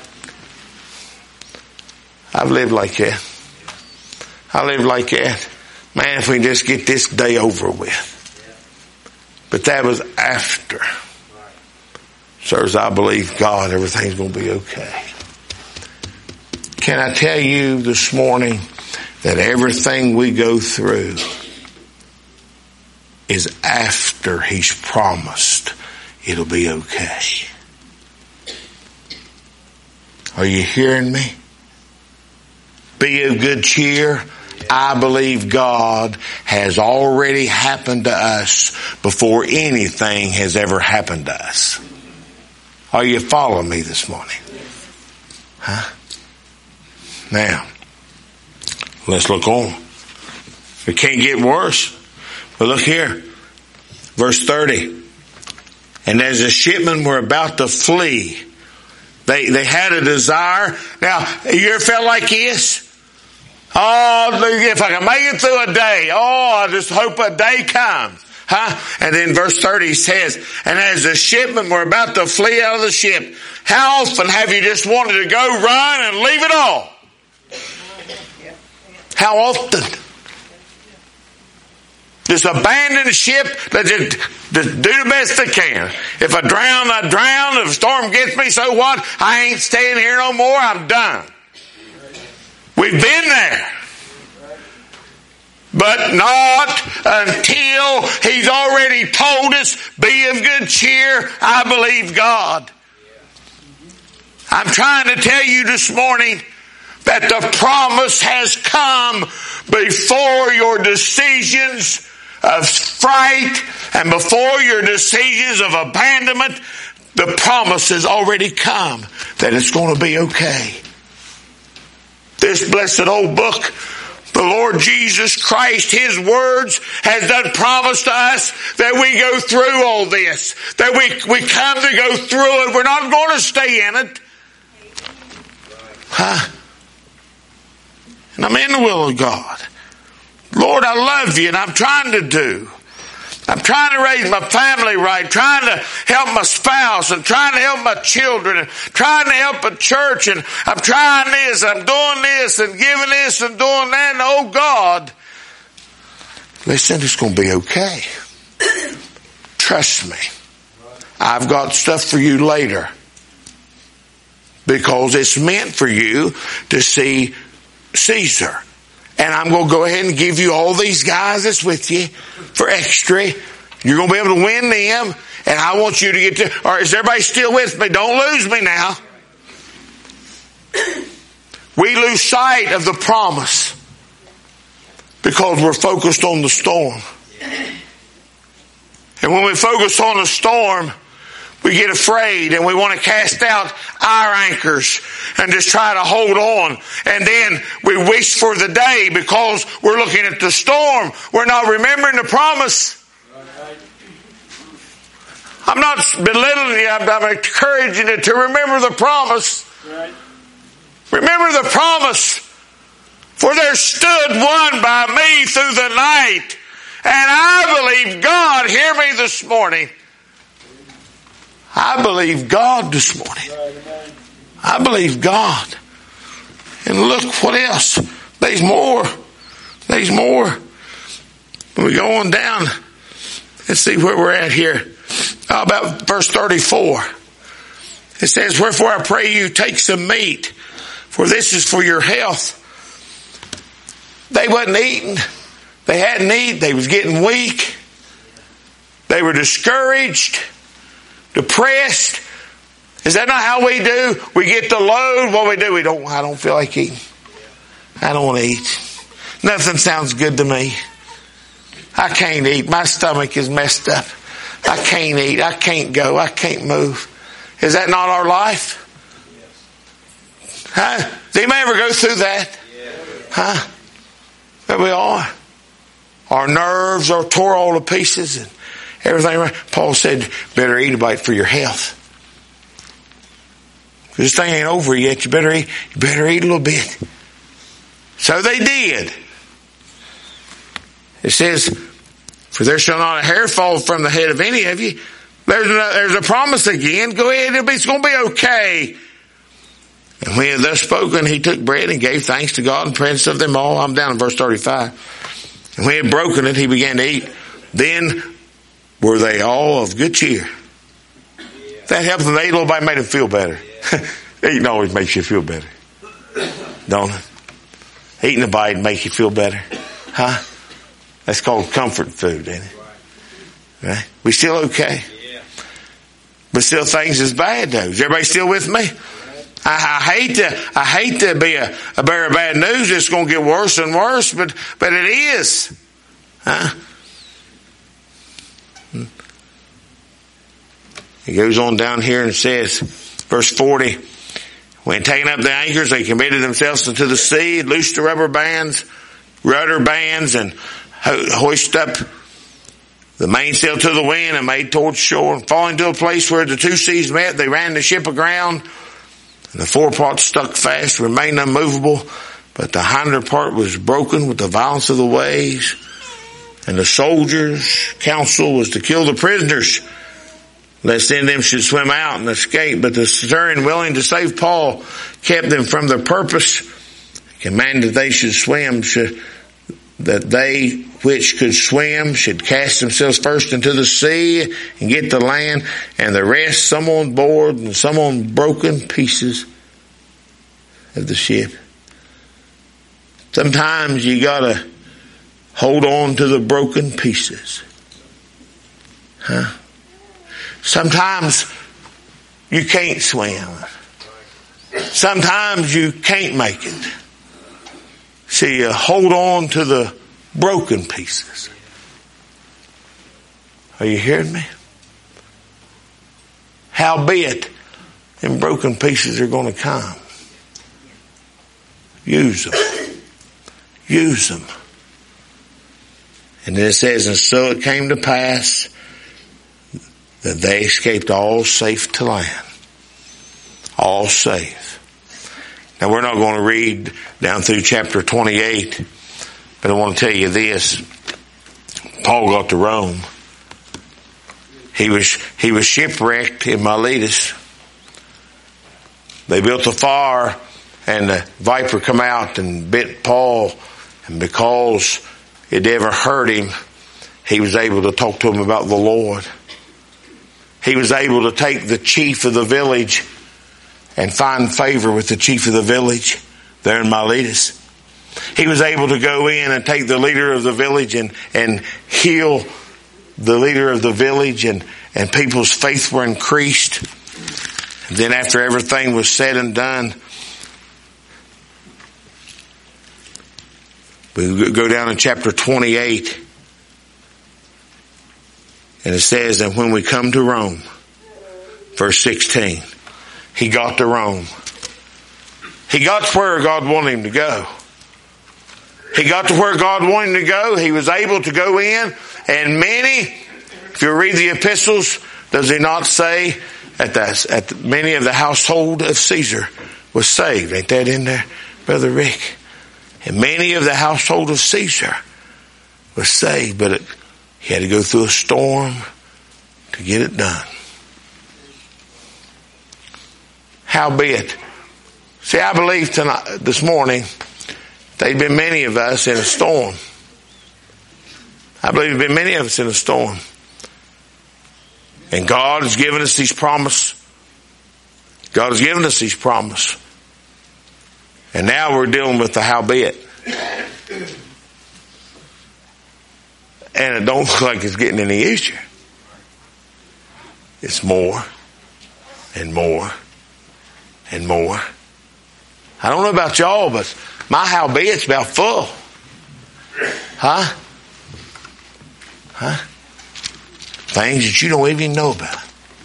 I've lived like that. I lived like that. Man, if we just get this day over with. But that was after. Sirs, I believe God, everything's going to be okay. Can I tell you this morning that everything we go through is after He's promised it'll be okay. Are you hearing me? Be of good cheer. I believe God has already happened to us before anything has ever happened to us. Are you following me this morning? Huh? Now, let's look on. It can't get worse. But look here. Verse thirty. And as the shipmen were about to flee, they, they had a desire. Now, you ever felt like this? Oh, if I can make it through a day. Oh, I just hope a day comes. Huh? And then verse thirty says, and as the shipmen were about to flee out of the ship, how often have you just wanted to go run and leave it all? How often? Just abandon the ship, just, just do the best they can. If I drown, I drown. If a storm gets me, so what? I ain't staying here no more. I'm done. We've been there. But not until He's already told us, be of good cheer, I believe God. I'm trying to tell you this morning that the promise has come before your decisions of fright and before your decisions of abandonment. The promise has already come that it's going to be okay. This blessed old book, the Lord Jesus Christ, His words has done promise to us that we go through all this. That we, we come to go through it. We're not going to stay in it. Huh? And I'm in the will of God. Lord, I love you and I'm trying to do. I'm trying to raise my family right, trying to help my spouse and trying to help my children and trying to help a church and I'm trying this, I'm doing this and giving this and doing that and oh God, listen, it's going to be okay. Trust me. I've got stuff for you later because it's meant for you to see Caesar. And I'm going to go ahead and give you all these guys that's with you for extra. You're going to be able to win them. And I want you to get to... Or is everybody still with me? Don't lose me now. We lose sight of the promise because we're focused on the storm. And when we focus on the storm, we get afraid and we want to cast out our anchors and just try to hold on. And then we wish for the day because we're looking at the storm. We're not remembering the promise. I'm not belittling you. I'm, I'm encouraging you to remember the promise. Remember the promise. For there stood one by me through the night. And I believe God, hear me this morning. I believe God this morning. I believe God. And look what else. There's more. There's more. When we go on down, let's see where we're at here. How about verse thirty-four? It says, wherefore I pray you take some meat, for this is for your health. They wasn't eating. They hadn't eaten. They was getting weak. They were discouraged, depressed. Is that not how we do? We get the load. What we do? We don't, I don't feel like eating. I don't want to eat. Nothing sounds good to me. I can't eat. My stomach is messed up. I can't eat. I can't go. I can't move. Is that not our life? Huh? Does anybody ever go through that? Huh? There we are. Our nerves are tore all to pieces and everything. Paul said, better eat a bite for your health. This thing ain't over yet. You better eat. You better eat a little bit. So they did. It says, for there shall not a hair fall from the head of any of you. There's a, there's a promise again. Go ahead. It'll be, it's going to be okay. And when he had thus spoken, he took bread and gave thanks to God and praised of them all. I'm down in verse thirty-five. And when he had broken it, he began to eat. Then were they all of good cheer. That helped them. They ate a little bit, made them feel better. Eating always makes you feel better. Don't it? Eating a bite makes you feel better. Huh? That's called comfort food, ain't it? Right? We still okay? But still things is bad though. Is everybody still with me? I, I hate to, I hate to be a, a bearer of bad news. It's going to get worse and worse, but, but it is. Huh? He goes on down here and says, verse forty, when taking up the anchors, they committed themselves into the sea, loosed the rubber bands, rudder bands, and ho- hoist up the mainsail to the wind and made towards shore. And falling to a place where the two seas met, they ran the ship aground, and the forepart stuck fast, remained unmovable, but the hinder part was broken with the violence of the waves. And the soldiers' counsel was to kill the prisoners, lest any of them should swim out and escape. But the centurion, willing to save Paul, kept them from their purpose, commanded they should swim, should, that they which could swim should cast themselves first into the sea and get to land, and the rest some on board and some on broken pieces of the ship. Sometimes you gotta hold on to the broken pieces. Huh? Sometimes you can't swim. Sometimes you can't make it. See, you hold on to the broken pieces. Are you hearing me? Howbeit, them broken pieces are going to come. Use them. Use them. And then it says, and so it came to pass that they escaped all safe to land. All safe. Now we're not going to read down through chapter twenty-eight, but I want to tell you this. Paul got to Rome. He was, he was shipwrecked in Miletus. They built a fire and the viper come out and bit Paul, and because it never hurt him, he was able to talk to him about the Lord. He was able to take the chief of the village and find favor with the chief of the village there in Miletus. He was able to go in and take the leader of the village and, and heal the leader of the village, and, and people's faith were increased. And then after everything was said and done, we go down in chapter twenty-eight, and it says, and when we come to Rome, verse sixteen, he got to Rome. He got to where God wanted him to go. He got to where God wanted him to go. He was able to go in, and many, if you read the epistles, does he not say that the, at the, many of the household of Caesar was saved? Ain't that in there, Brother Rick? And many of the household of Caesar was saved, but it, he had to go through a storm to get it done. Howbeit, see, I believe tonight, this morning, there'd been many of us in a storm. I believe there have been many of us in a storm. And God has given us these promises. God has given us these promises. And now we're dealing with the howbeit. And it don't look like it's getting any easier. It's more and more and more. I don't know about y'all, but my howbeit's about full. Huh? Huh? Things that you don't even know about.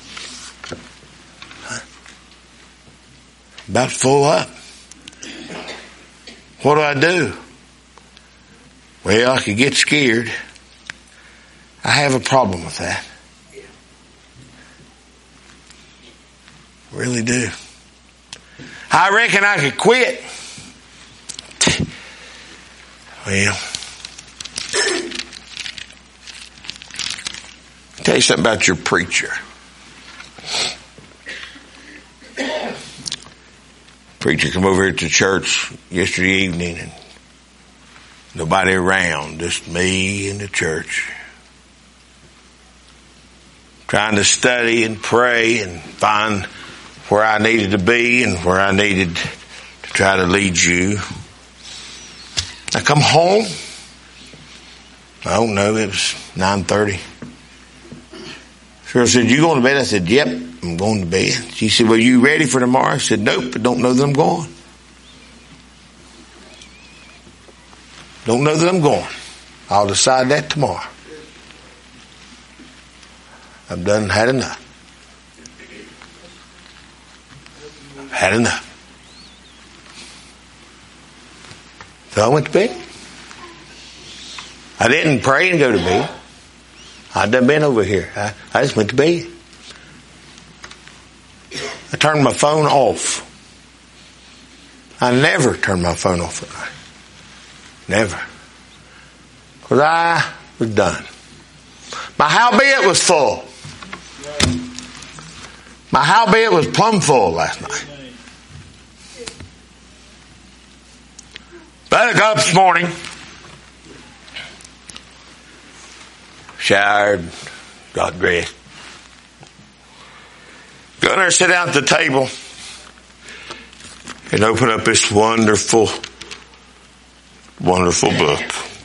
Huh? About full up. What do I do? Well, I could get scared. I have a problem with that. Really do. I reckon I could quit. Well, I'll tell you something about your preacher. Preacher come over here to church yesterday evening and nobody around, just me and the church. Trying to study and pray and find where I needed to be and where I needed to try to lead you. I come home. I don't know, it was nine thirty. Cheryl said, you going to bed? I said, yep, I'm going to bed. She said, well, you ready for tomorrow? I said, nope, I don't know that I'm going. Don't know that I'm going. I'll decide that tomorrow. I've done, had enough. Had enough. So I went to bed. I didn't pray and go to bed. I done been over here. I, I just went to bed. I turned my phone off. I never turn my phone off at night. Never. Because I was done. My howbeit was full. My howbeit was plumb full last night. But I got up this morning, showered, got dressed, got there, sit down at the table, and open up this wonderful, wonderful book.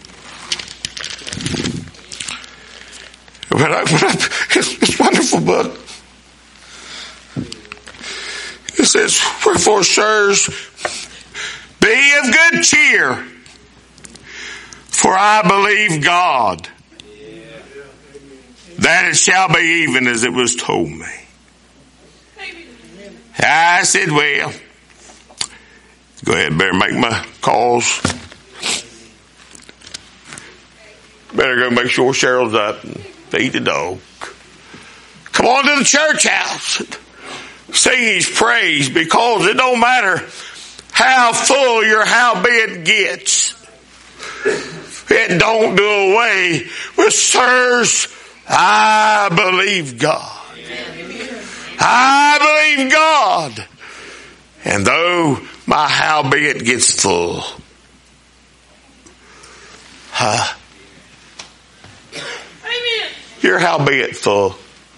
When I open up this, this wonderful book, it says, wherefore, sirs, be of good cheer, for I believe God, that it shall be even as it was told me. I said, well, go ahead, better make my calls. Better go make sure Cheryl's up and feed the dog. Come on to the church house. Sing His praise, because it don't matter how full your howbeit gets. It don't do away with, sirs, I believe God. I believe God. And though my howbeit gets full, huh? Amen. Your howbeit full.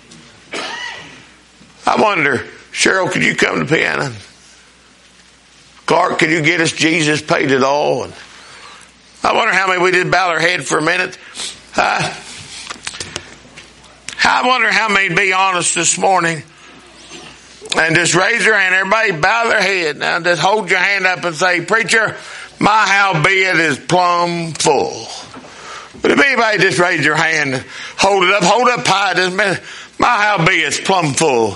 I wonder, Cheryl, could you come to piano? Clark, could you get us Jesus Paid It All? And I wonder how many we did bow their head for a minute. Uh, I wonder how many be honest this morning and just raise their hand. Everybody bow their head. Now just hold your hand up and say, preacher, my howbeit is plumb full. But if anybody just raise your hand, hold it up, hold up high. Just my howbeit is plumb full.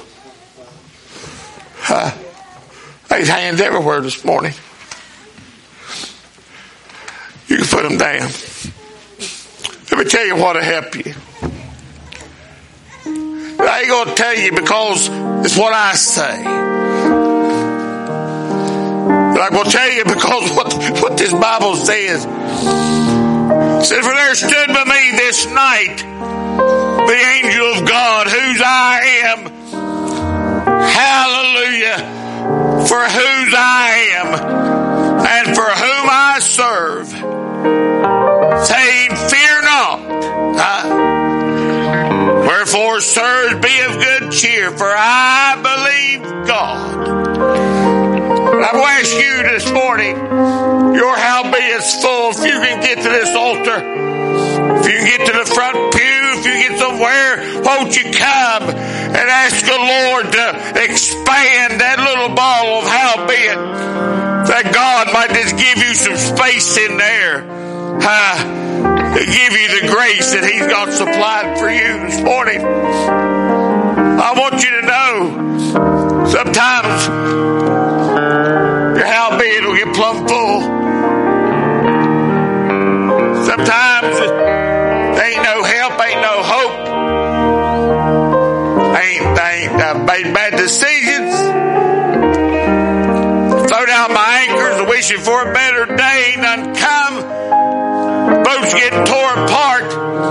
Uh, there's hands everywhere this morning. You can put them down. Let me tell you what'll help you. I ain't going to tell you because it's what I say. But I will tell you because what, what this Bible says. It says, for there stood by me this night the angel of God, whose I am. Hallelujah. For whose I am and for whom I serve, saying, fear not, Therefore, sirs, be of good cheer, for I believe God. And I will ask you this morning, your howbeit's full. If you can get to this altar, if you can get to the front pew, if you get somewhere, won't you come and ask the Lord to expand that little ball of howbeit, that God might just give you some space in there, uh, to give you the grace that He's got supplied for you this morning. I want you to know, sometimes your howbeit will get plumb full. Sometimes there ain't no help, ain't no hope. Ain't, ain't uh, made bad decisions. Throw down my anchors, wishing for a better day. None come. Boats getting torn apart.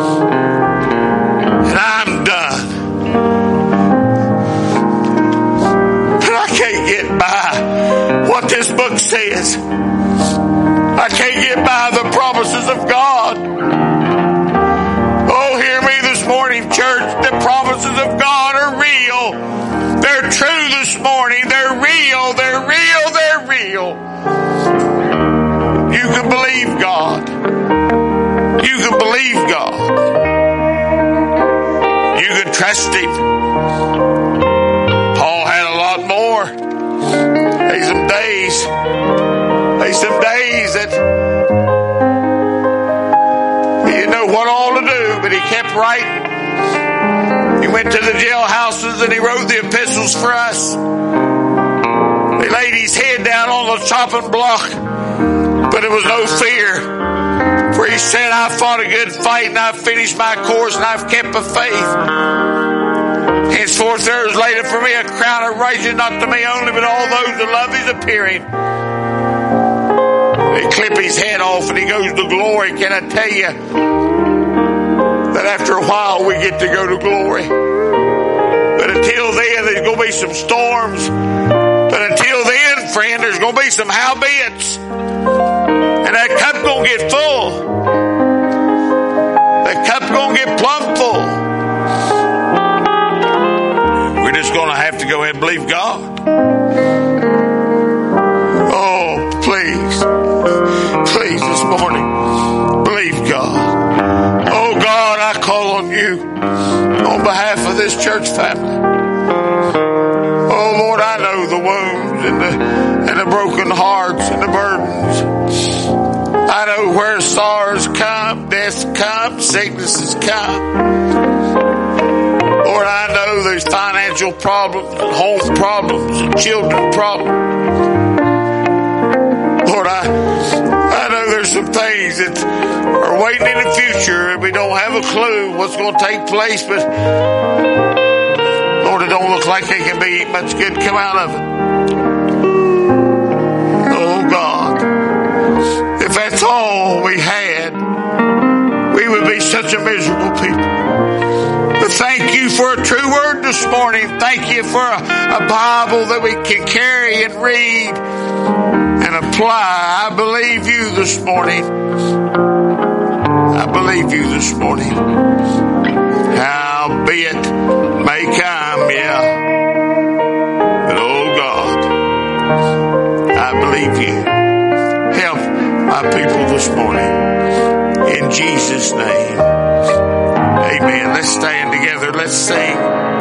And I'm done. But I can't get by what this book says. I can't get by the promises of God. Oh, hear me this morning, church. The promises of God are real. They're true this morning. They're real. They're real. They're real. You can believe God. You can believe God. You can trust Him. Paul had a lot more. There's some days. There's some days that he didn't know what all to do, but he kept writing. He went to the jailhouses and he wrote the epistles for us. He laid his head down on the chopping block, but there was no fear. For he said, I fought a good fight and I've finished my course and I've kept the faith. Henceforth there is laid up for me a crown of righteousness, not to me only, but all those that love His appearing. They clip his head off and he goes to glory. Can I tell you that after a while we get to go to glory? But until then, there's going to be some storms. But until then, friend, there's going to be some howbeits. And that cup's going to get full. That cup's going to get plumb full. We're just going to have to go ahead and believe God. Oh, please. Please this morning, believe God. Oh God, I call on you on behalf of this church family. Oh Lord, I know the wounds and the, and the broken hearts and the burdens. I know where sorrows come, deaths come, sicknesses come. Lord, I know there's financial problems and home problems and children problems. Lord, I, I know there's some things that are waiting in the future and we don't have a clue what's going to take place, but Lord, it don't look like there can be much good come out of it. Oh God, if that's all we had, we would be such a miserable people. But thank you for a true word this morning. Thank you for a, a Bible that we can carry and read and apply. I believe you this morning. I believe you this morning. Howbeit may come, yeah. But oh God, I believe you. Help my people this morning. In Jesus' name. Amen. Let's stand together. Let's sing.